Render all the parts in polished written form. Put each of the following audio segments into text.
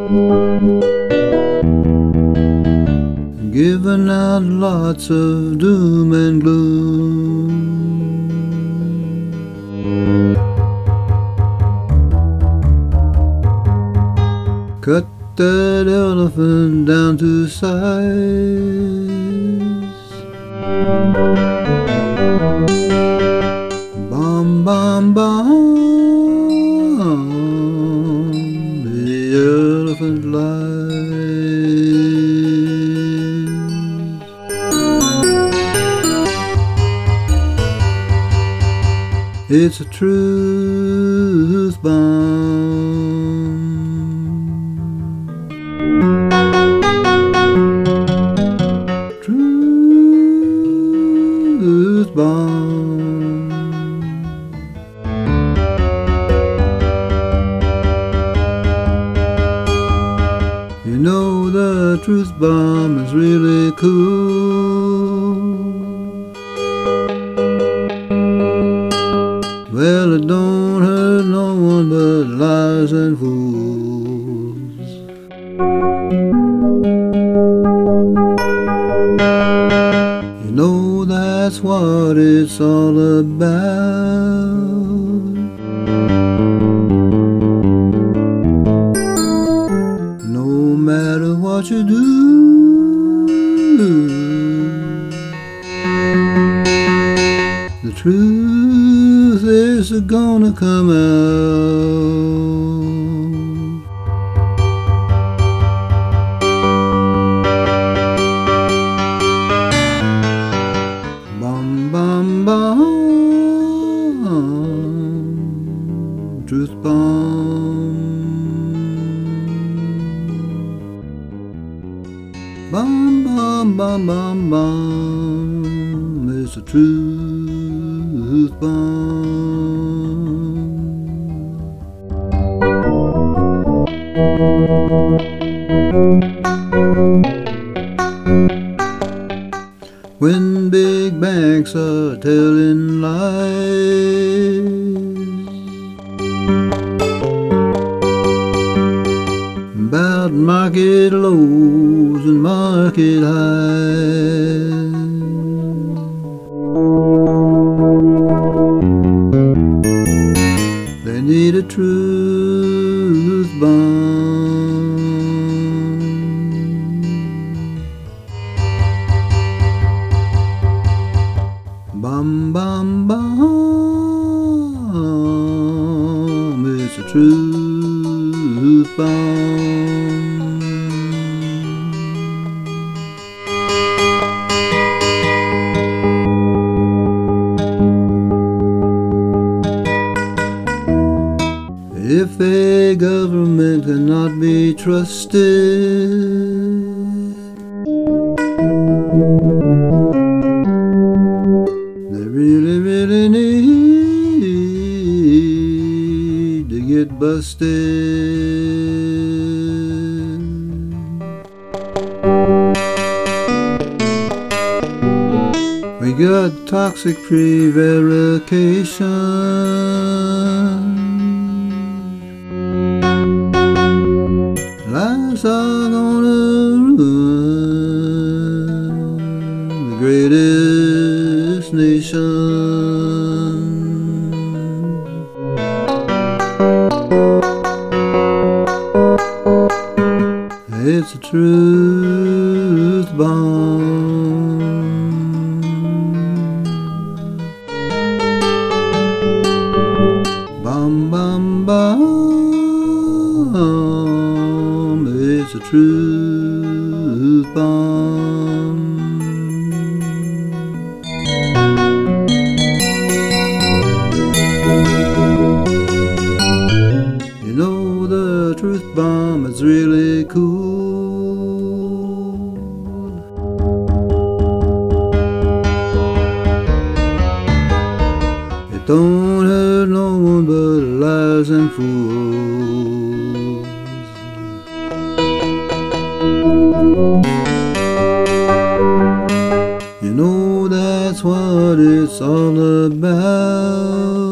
giving out lots of doom and gloom. Cut that elephant down to size. Bomb, bomb, bomb, the elephant lies. It's a truth bomb. Truth bomb. You know the truth bomb is really cool. Well, it don't hurt no one but liars and fools. You know that's what it's all about. No matter what you do, the truth is gonna come out. Bum, bum, bum, truth bomb. Bum, bum, bum, bum, bum, it's a truth bomb. When big banks are telling lies, about market lows and market highs, they need a truth bomb. Bum, bum, bum, it's a truth bomb. If a government cannot be trusted, they really need to get busted. We got toxic prevarication. Lies are gonna ruin the greatest nation. It's a truth bomb. Bum, bum, bum, it's a truth bomb. You know the truth bomb is really cool. It don't hurt no one but liars and fools. You know that's what it's all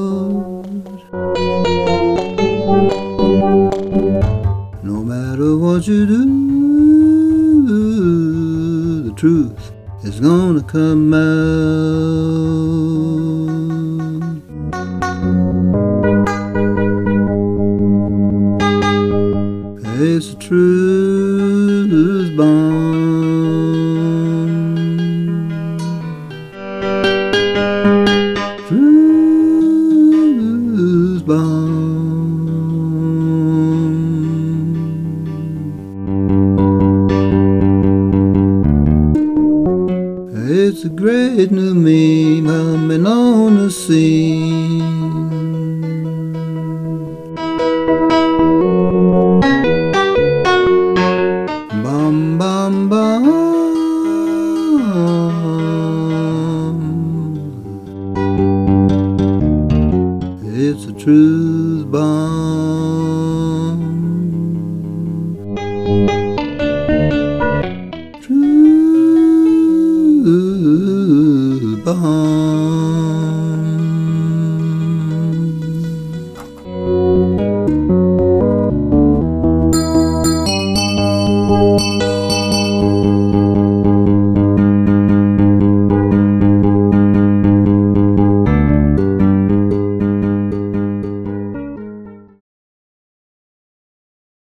about. No matter what what you do, the truth is gonna come out. It's the truth bomb. Truth bomb. It's a great new meme coming on the scene. Bum bum bum. It's a truth bomb.